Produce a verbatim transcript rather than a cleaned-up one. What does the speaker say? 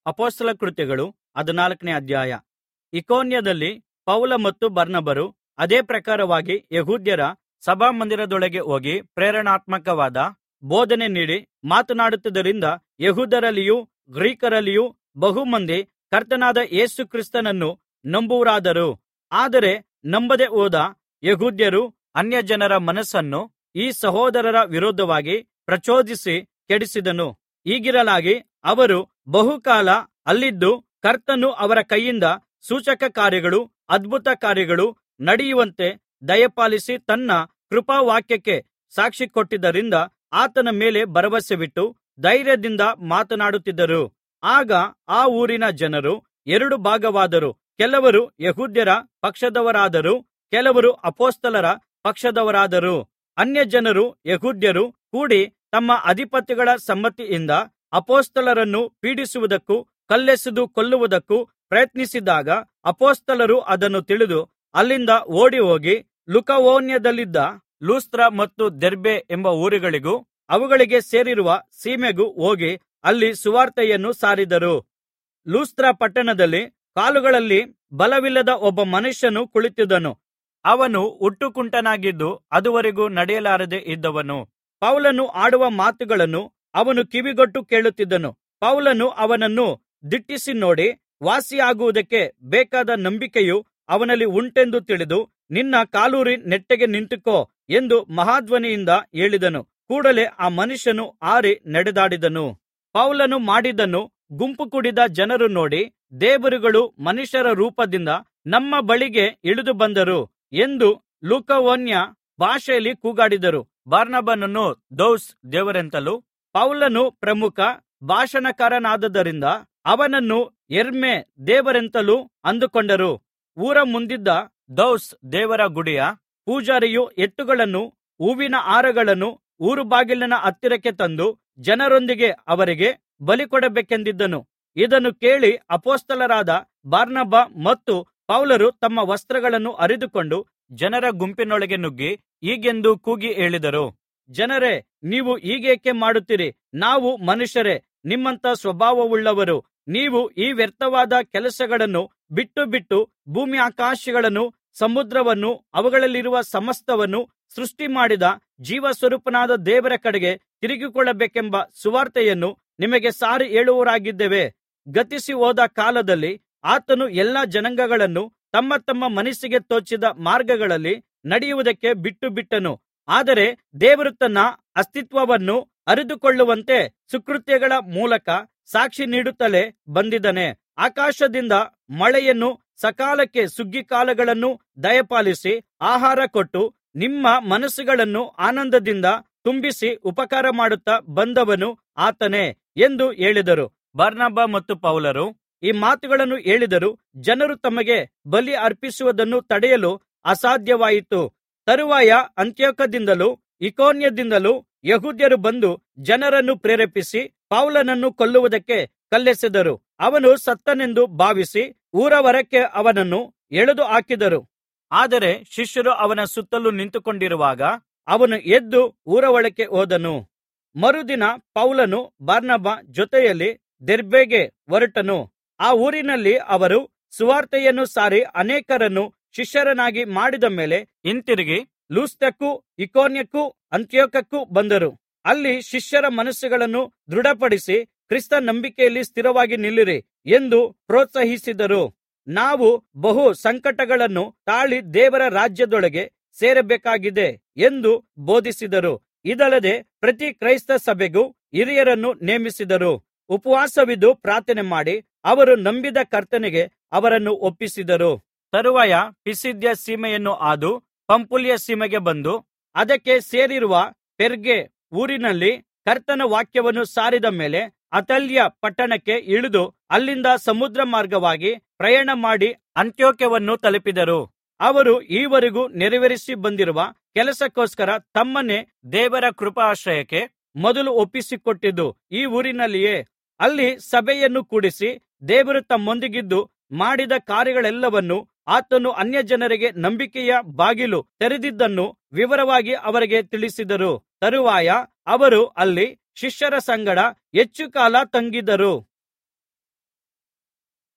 ಅಪೊಸ್ತಲ ಕೃತ್ಯಗಳು ಹದಿನಾಲ್ಕನೇ ಅಧ್ಯಾಯ. ಇಕೋನ್ಯದಲ್ಲಿ ಪೌಲ ಮತ್ತು ಬಾರ್ನಬರು ಅದೇ ಪ್ರಕಾರವಾಗಿ ಯೆಹೂದ್ಯರ ಸಭಾಮಂದಿರದೊಳಗೆ ಹೋಗಿ ಪ್ರೇರಣಾತ್ಮಕವಾದ ಬೋಧನೆ ನೀಡಿ ಮಾತನಾಡುತ್ತಿದ್ದರಿಂದ ಯೆಹೂದ್ಯರಲ್ಲಿಯೂ ಗ್ರೀಕರಲ್ಲಿಯೂ ಬಹು ಮಂದಿ ಕರ್ತನಾದ ಯೇಸು ಕ್ರಿಸ್ತನನ್ನು ನಂಬುವವರಾದರು. ಆದರೆ ನಂಬದೆ ಹೋದ ಯೆಹೂದ್ಯರು ಅನ್ಯಜನರ ಮನಸ್ಸನ್ನು ಈ ಸಹೋದರರ ವಿರೋಧವಾಗಿ ಪ್ರಚೋದಿಸಿ ಕೆಡಿಸಿದನು. ಹೀಗಿರಲಾಗಿ ಅವರು ಬಹುಕಾಲ ಅಲ್ಲಿದ್ದು ಕರ್ತನು ಅವರ ಕೈಯಿಂದ ಸೂಚಕಕಾರ್ಯಗಳೂ ಅದ್ಭುತ ಕಾರ್ಯಗಳೂ ನಡೆಯುವಂತೆ ದಯಪಾಲಿಸಿ ತನ್ನ ಕೃಪಾವಾಕ್ಯಕ್ಕೆ ಸಾಕ್ಷಿಕೊಟ್ಟಿದ್ದರಿಂದ ಆತನ ಮೇಲೆ ಭರವಸವಿಟ್ಟು ಧೈರ್ಯದಿಂದ ಮಾತನಾಡುತ್ತಿದ್ದರು. ಆಗ ಆ ಊರಿನ ಜನರು ಎರಡು ಭಾಗವಾದರು. ಕೆಲವರು ಯೆಹೂದ್ಯರ ಪಕ್ಷದವರಾದರು, ಕೆಲವರು ಅಪೊಸ್ತಲರ ಪಕ್ಷದವರಾದರು. ಅನ್ಯಜನರು ಯೆಹೂದ್ಯರು ಕೂಡಿ ತಮ್ಮ ಅಧಿಪತಿಗಳ ಸಮ್ಮತಿಯಿಂದ ಅಪೊಸ್ತಲರನ್ನು ಪೀಡಿಸುವುದಕ್ಕೂ ಕಲ್ಲೆಸೆದು ಕೊಲ್ಲುವುದಕ್ಕೂ ಪ್ರಯತ್ನಿಸಿದಾಗ ಅಪೊಸ್ತಲರು ಅದನ್ನು ತಿಳಿದು ಅಲ್ಲಿಂದ ಓಡಿಹೋಗಿ ಲುಕವೋನ್ಯದಲ್ಲಿದ್ದ ಲುಸ್ತ್ರ ಮತ್ತು ದೆರ್ಬೆ ಎಂಬ ಊರುಗಳಿಗೂ ಅವುಗಳಿಗೆ ಸೇರಿರುವ ಸೀಮೆಗೂ ಹೋಗಿ ಅಲ್ಲಿ ಸುವಾರ್ತೆಯನ್ನು ಸಾರಿದರು. ಲುಸ್ತ್ರ ಪಟ್ಟಣದಲ್ಲಿ ಕಾಲುಗಳಲ್ಲಿ ಬಲವಿಲ್ಲದ ಒಬ್ಬ ಮನುಷ್ಯನು ಕುಳಿತಿದ್ದನು. ಅವನು ಹುಟ್ಟುಕುಂಟನಾಗಿದ್ದು ಅದುವರೆಗೂ ನಡೆಯಲಾರದೆ ಇದ್ದವನು. ಪೌಲನು ಆಡುವ ಮಾತುಗಳನ್ನು ಅವನು ಕಿವಿಗೊಟ್ಟು ಕೇಳುತ್ತಿದ್ದನು. ಪೌಲನು ಅವನನ್ನು ದಿಟ್ಟಿಸಿ ನೋಡಿ, ವಾಸಿಯಾಗುವುದಕ್ಕೆ ಬೇಕಾದ ನಂಬಿಕೆಯು ಅವನಲ್ಲಿ ಉಂಟೆಂದು ತಿಳಿದು, ನಿನ್ನ ಕಾಲೂರಿ ನೆಟ್ಟಗೆ ನಿಂತುಕೋ ಎಂದು ಮಹಾಧ್ವನಿಯಿಂದ ಹೇಳಿದನು. ಕೂಡಲೇ ಆ ಮನುಷ್ಯನು ಹಾರಿ ನಡೆದಾಡಿದನು. ಪೌಲನು ಮಾಡಿದ್ದನ್ನು ಗುಂಪು ಕೂಡಿದ ಜನರು ನೋಡಿ, ದೇವರುಗಳು ಮನುಷ್ಯರ ರೂಪದಿಂದ ನಮ್ಮ ಬಳಿಗೆ ಇಳಿದು ಬಂದರು ಎಂದು ಲುಕವೋನ್ಯ ಭಾಷೆಯಲ್ಲಿ ಕೂಗಾಡಿದರು. ಬಾರ್ನಬನನ್ನು ದೌಸ್ ದೇವರೆಂತಲೂ ಪೌಲನು ಪ್ರಮುಖ ಭಾಷಣಕಾರನಾದ್ದರಿಂದ ಅವನನ್ನು ಹೆರ್ಮೆ ದೇವರೆಂತಲೂ ಅಂದುಕೊಂಡರು. ಊರ ಮುಂದಿದ್ದ ದೌಸ್ ದೇವರ ಗುಡಿಯ ಪೂಜಾರಿಯು ಎತ್ತುಗಳನ್ನೂ ಹೂವಿನ ಹಾರಗಳನ್ನೂ ಊರು ಬಾಗಿಲಿನ ಹತ್ತಿರಕ್ಕೆ ತಂದು ಜನರೊಂದಿಗೆ ಅವರಿಗೆ ಬಲಿಕೊಡಬೇಕೆಂದಿದ್ದನು. ಇದನ್ನು ಕೇಳಿ ಅಪೊಸ್ತಲರಾದ ಬಾರ್ನಬ ಮತ್ತು ಪೌಲರು ತಮ್ಮ ವಸ್ತ್ರಗಳನ್ನು ಹರಿದುಕೊಂಡು ಜನರ ಗುಂಪಿನೊಳಗೆ ನುಗ್ಗಿ ಹೀಗೆಂದು ಕೂಗಿ ಹೇಳಿದರು: ಜನರೇ, ನೀವು ಹೀಗೇಕೆ ಮಾಡುತ್ತೀರಿ? ನಾವು ಮನುಷ್ಯರೇ, ನಿಮ್ಮಂಥ ಸ್ವಭಾವವುಳ್ಳವರು. ನೀವು ಈ ವ್ಯರ್ಥವಾದ ಕೆಲಸಗಳನ್ನು ಬಿಟ್ಟು ಬಿಟ್ಟು ಭೂಮ್ಯಾಕಾಶಗಳನ್ನೂ ಸಮುದ್ರವನ್ನೂ ಅವುಗಳಲ್ಲಿರುವ ಸಮಸ್ತವನ್ನೂ ಸೃಷ್ಟಿಮಾಡಿದ ಜೀವಸ್ವರೂಪನಾದ ದೇವರ ಕಡೆಗೆ ತಿರುಗಿಕೊಳ್ಳಬೇಕೆಂಬ ಸುವಾರ್ತೆಯನ್ನು ನಿಮಗೆ ಸಾರಿ ಹೇಳುವವರಾಗಿದ್ದೇವೆ. ಗತಿಸಿ ಹೋದ ಕಾಲದಲ್ಲಿ ಆತನು ಎಲ್ಲಾ ಜನಾಂಗಗಳನ್ನು ತಮ್ಮ ತಮ್ಮ ಮನಸ್ಸಿಗೆ ತೋಚಿದ ಮಾರ್ಗಗಳಲ್ಲಿ ನಡೆಯುವುದಕ್ಕೆ ಬಿಟ್ಟುಬಿಟ್ಟನು. ಆದರೆ ದೇವರು ತನ್ನ ಅಸ್ತಿತ್ವವನ್ನು ಅರಿತುಕೊಳ್ಳುವಂತೆ ಸುಕೃತ್ಯಗಳ ಮೂಲಕ ಸಾಕ್ಷಿ ನೀಡುತ್ತಲೇ ಬಂದಿದ್ದಾನೆ. ಆಕಾಶದಿಂದ ಮಳೆಯನ್ನೂ ಸಕಾಲಕ್ಕೆ ಸುಗ್ಗಿಕಾಲಗಳನ್ನೂ ದಯಪಾಲಿಸಿ ಆಹಾರ ಕೊಟ್ಟು ನಿಮ್ಮ ಮನಸ್ಸುಗಳನ್ನು ಆನಂದದಿಂದ ತುಂಬಿಸಿ ಉಪಕಾರ ಮಾಡುತ್ತಾ ಬಂದವನು ಆತನೇ ಎಂದು ಹೇಳಿದರು. ಬಾರ್ನಬ ಮತ್ತು ಪೌಲರು ಈ ಮಾತುಗಳನ್ನು ಹೇಳಿದರೂ ಜನರು ತಮಗೆ ಬಲಿ ಅರ್ಪಿಸುವುದನ್ನು ತಡೆಯಲು ಅಸಾಧ್ಯವಾಯಿತು. ತರುವಾಯ ಅಂತಿಯೋಕ್ಯದಿಂದಲೂ ಇಕೋನ್ಯದಿಂದಲೂ ಯೆಹೂದ್ಯರು ಬಂದು ಜನರನ್ನು ಪ್ರೇರೇಪಿಸಿ ಪೌಲನನ್ನು ಕೊಲ್ಲುವುದಕ್ಕೆ ಕಲ್ಲೆಸೆದರು. ಅವನು ಸತ್ತನೆಂದು ಭಾವಿಸಿ ಊರ ಹೊರಕ್ಕೆ ಅವನನ್ನು ಎಳೆದು ಹಾಕಿದರು. ಆದರೆ ಶಿಷ್ಯರು ಅವನ ಸುತ್ತಲು ನಿಂತುಕೊಂಡಿರುವಾಗ ಅವನು ಎದ್ದು ಊರ ಒಳಕ್ಕೆ ಹೋದನು. ಮರುದಿನ ಪೌಲನು ಬಾರ್ನಬ ಜೊತೆಯಲ್ಲಿ ದೆರ್ಬೆಗೆ ಹೊರಟನು. ಆ ಊರಿನಲ್ಲಿ ಅವರು ಸುವಾರ್ತೆಯನ್ನು ಸಾರಿ ಅನೇಕರನ್ನು ಶಿಷ್ಯರನ್ನಾಗಿ ಮಾಡಿದ ಮೇಲೆ ಹಿಂತಿರುಗಿ ಲುಸ್ತ್ರಕ್ಕೂ ಇಕೋನ್ಯಕ್ಕೂ ಅಂತಿಯೋಕ್ಯಕ್ಕೂ ಬಂದರು. ಅಲ್ಲಿ ಶಿಷ್ಯರ ಮನಸ್ಸುಗಳನ್ನು ದೃಢಪಡಿಸಿ ಕ್ರಿಸ್ತ ನಂಬಿಕೆಯಲ್ಲಿ ಸ್ಥಿರವಾಗಿ ನಿಲ್ಲಿರಿ ಎಂದು ಪ್ರೋತ್ಸಾಹಿಸಿದರು. ನಾವು ಬಹು ಸಂಕಟಗಳನ್ನು ತಾಳಿ ದೇವರ ರಾಜ್ಯದೊಳಗೆ ಸೇರಬೇಕಾಗಿದೆ ಎಂದು ಬೋಧಿಸಿದರು. ಇದಲ್ಲದೆ ಪ್ರತಿ ಕ್ರೈಸ್ತ ಸಭೆಗೂ ಹಿರಿಯರನ್ನು ನೇಮಿಸಿದರು. ಉಪವಾಸವಿದ್ದು ಪ್ರಾರ್ಥನೆ ಮಾಡಿ ಅವರು ನಂಬಿದ ಕರ್ತನಿಗೆ ಅವರನ್ನು ಒಪ್ಪಿಸಿದರು. ತರುವಾಯ ಪಿಸಿದ್ಯ ಸೀಮೆಯನ್ನು ಹಾದು ಪಂಫುಲ್ಯ ಸೀಮೆಗೆ ಬಂದು ಅದಕ್ಕೆ ಸೇರಿರುವ ಪೆರ್ಗೆ ಊರಿನಲ್ಲಿ ಕರ್ತನ ವಾಕ್ಯವನ್ನು ಸಾರಿದ ಮೇಲೆ ಅತಲ್ಯ ಪಟ್ಟಣಕ್ಕೆ ಇಳಿದು ಅಲ್ಲಿಂದ ಸಮುದ್ರ ಮಾರ್ಗವಾಗಿ ಪ್ರಯಾಣ ಮಾಡಿ ಅಂತಿಯೋಕ್ಯವನ್ನು ತಲುಪಿದರು. ಅವರು ಈವರೆಗೂ ನೆರವೇರಿಸಿ ಬಂದಿರುವ ಕೆಲಸಕ್ಕೋಸ್ಕರ ತಮ್ಮನ್ನೇ ದೇವರ ಕೃಪಾಶ್ರಯಕ್ಕೆ ಮೊದಲು ಒಪ್ಪಿಸಿಕೊಟ್ಟಿದ್ದು ಈ ಊರಿನಲ್ಲಿಯೇ. ಅಲ್ಲಿ ಸಭೆಯನ್ನು ಕೂಡಿಸಿ ದೇವರು ತಮ್ಮೊಂದಿಗಿದ್ದು ಮಾಡಿದ ಕಾರ್ಯಗಳೆಲ್ಲವನ್ನೂ ಆತನು ಅನ್ಯಜನರಿಗೆ ನಂಬಿಕೆಯ ಬಾಗಿಲು ತೆರೆದಿದ್ದನ್ನು ವಿವರವಾಗಿ ಅವರಿಗೆ ತಿಳಿಸಿದರು. ತರುವಾಯ ಅವರು ಅಲ್ಲಿ ಶಿಷ್ಯರ ಸಂಗಡ ಹೆಚ್ಚು ಕಾಲ ತಂಗಿದ್ದರು.